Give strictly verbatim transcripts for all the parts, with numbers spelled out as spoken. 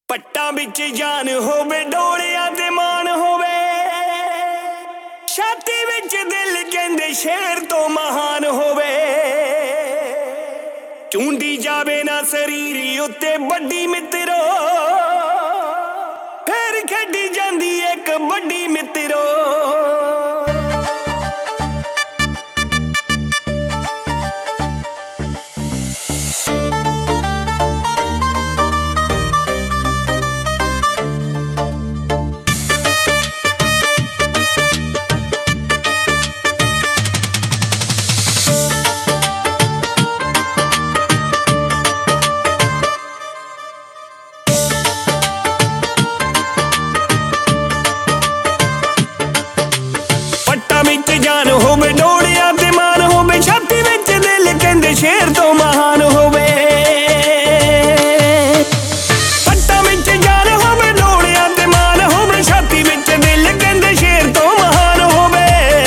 ਪੱਟਾਂ ਵਿੱਚ ਜਾਨ ਹੋਵੇ, ਡੋਲਿਆਂ ਤੇ ਮਾਨ ਹੋਵੇ, ਛਾਤੀ ਵਿੱਚ ਦਿਲ ਕਹਿੰਦੇ ਸ਼ੇਰ ਤੋਂ ਮਹਾਨ ਹੋਵੇ। ਚੁੰਡੀ ਜਾਵੇ ਨਾ ਸਰੀਰ ਉੱਤੇ ਵੱਡੀ ਮਿੱਤਰੋ, ਫੇਰ ਖੇਡੀ ਜਾਂਦੀ ਏ ਕਬੱਡੀ ਮਿੱਤਰੋ। ਜਾਨ ਹੋਵੇ, ਡੋਲਿਆਂ ਤੇ ਮਾਨ ਹੋਵੇ, ਛਾਤੀ ਵਿੱਚ ਦਿਲ ਕਹਿੰਦੇ ਸ਼ੇਰ ਤੋਂ ਮਹਾਨ ਹੋਵੇ। ਪੱਟਾਂ ਵਿੱਚ ਜਾਨ ਹੋਵੇ, ਡੋਲਿਆਂ ਤੇ ਮਾਨ ਹੋਵੇ, ਛਾਤੀ ਵਿੱਚ ਦਿਲ ਕਹਿੰਦੇ ਸ਼ੇਰ ਤੋਂ ਮਹਾਨ ਹੋਵੇ।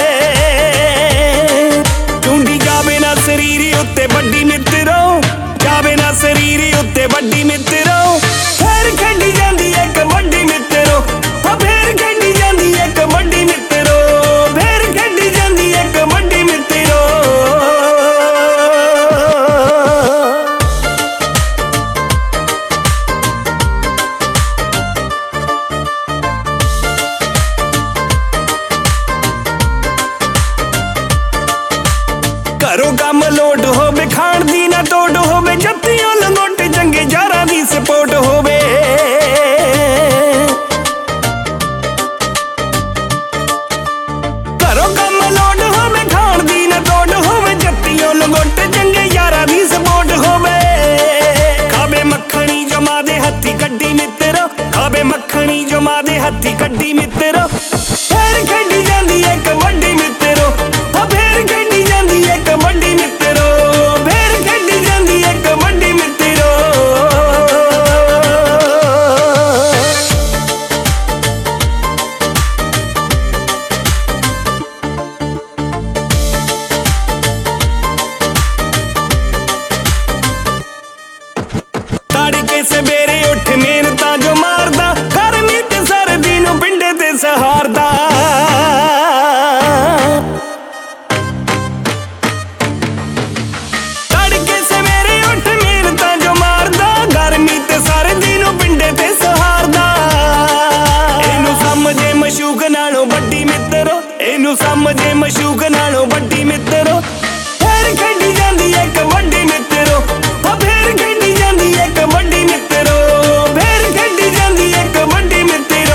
ਚੁੰਡੀ ਜਾਵੇ ਨਾ ਸਰੀਰ ਉੱਤੇ ਵੱਡੀ ਮਿੱਤਰੋ, ਜਾਵੇ ਨਾ ਸਰੀਰ ਉੱਤੇ ਵੱਡੀ ਮਿੱਤਰੋ, ਫੇਰ ਖੇਡੀ ਜਾਂਦੀ ਏ ਕਬੱਡੀ ਮਿੱਤਰੋ, ਹਾਂ ਫੇਰ ਖੇਡੀ ਜਾਂਦੀ ਏ ਕਬੱਡੀ ਮਿੱਤਰੋ। ਘਰੋਂ ਕੰਮ ਲੋਟ ਹੋਵੇ, ਖਾਣ ਦੀ ਨਾ ਤੋੜ ਹੋਵੇ, ਜੱਤੀਆਂ ਲੰਗੋਟ ਚੰਗੇ ਯਾਰਾਂ ਦੀ ਸਪੋਰਟ ਹੋਵੇ। ਘਰੋਂ ਕੰਮ ਲੋਟ ਹੋਵੇ, ਖਾਣ ਦੀ ਨਾ ਤੋੜ ਹੋਵੇ, ਜੱਤੀਆਂ ਲੰਗੋਟ ਚੰਗੇ ਯਾਰਾਂ ਦੀ ਸਪੋਰਟ ਹੋਵੇ। ਖਾਵੇ ਮੱਖਣੀ ਜਮਾ ਦੇ ਹੱਥੀ ਕੱਢੀ ਮਿੱਤਰੋ, ਖਾਵੇ ਮੱਖਣੀ ਜਮਾ ਦੇ ਹੱਥੀ ਕੱਢੀ ਮਿੱਤਰੋ, ਫੇਰ ਖੇਡੀ ਜਾਂਦੀ ਏ ਕਬੱਡੀ ਮਿੱਤਰੋ, ਹਾਂ ਫੇਰ ਖੇਡੀ ਜਾਂਦੀ ਏ ਕਬੱਡੀ ਮਿੱਤਰੋ, ਫੇਰ ਖੇਡੀ ਜਾਂਦੀ ਏ ਕਬੱਡੀ ਮਿੱਤਰੋ। ਤੜਕੇ ਸਵੇਰੇ ਉੱਠ ਮਿਹਨਤਾਂ ਜੋ ਮਾਰਦਾ, ਗਰਮੀ ਤੇ ਸਰਦੀ ਨੂੰ ਪਿੰਡੇ ਤੇ ਸਹਾਰਦਾ। ਤੜਕੇ ਸਵੇਰੇ ਉੱਠ ਮਿਹਨਤਾਂ ਜੋ ਮਾਰਦਾ, ਗਰਮੀ ਤੇ ਸਰਦੀ ਨੂੰ ਪਿੰਡੇ ਤੇ ਸਹਾਰਦਾ। ਇਹਨੂੰ ਸਮਝੇ ਮਸ਼ੂਕ ਨਾਲੋਂ ਵੱਡੀ ਮਿੱਤਰੋ, ਇਹਨੂੰ ਸਮਝੇ ਮਸ਼ੂਕ ਨਾਲੋਂ ਵੱਡੀ ਮਿੱਤਰੋ, ਫੇਰ ਖੇਡੀ ਜਾਂਦੀ ਏ ਕਬੱਡੀ ਮਿੱਤਰੋ, ਹਾਂ ਫੇਰ ਖੇਡੀ ਜਾਂਦੀ ਏ ਕਬੱਡੀ ਮਿੱਤਰੋ, ਫੇਰ ਖੇਡੀ ਜਾਂਦੀ ਏ ਕਬੱਡੀ ਮਿੱਤਰੋ।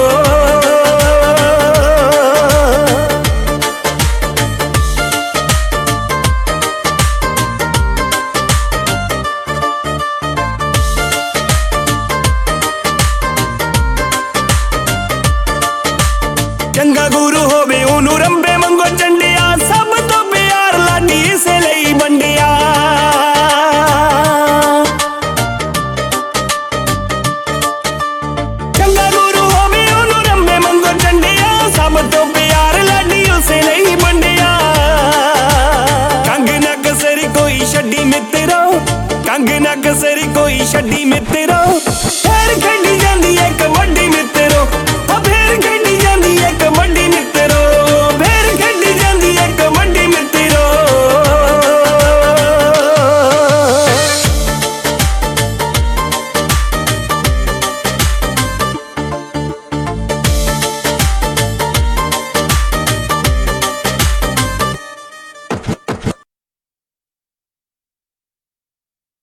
ਚੰਗਾ ਗੁਰੂ ਹੋਵੇ ਉਹਨੂੰ ਰੰਬੇ ਵਾਂਗੂ ਚੰਡਿਆ, ਸਭ ਤੋਂ ਪਿਆਰ ਲਾਡੀ ਇਸੇ ਲਈ ਵੰਡਿਆ। ਚੰਗਾ ਗੁਰੂ ਹੋਵੇ ਉਹਨੂੰ ਰੰਬੇ ਵਾਂਗੂ ਚੰਡਿਆ, ਸਭ ਤੋਂ ਪਿਆਰ ਲਾਡੀ ਉਸੇ ਲਈ ਵੰਡਿਆ। ਕੰਗ ਨਾ ਕਸਰੀ ਕੋਈ ਛੱਡੀ ਮਿੱਤਰੋ, ਕੰਗ ਨਾ ਕਸਰੀ ਕੋਈ ਛੱਡੀ ਮਿੱਤਰੋ,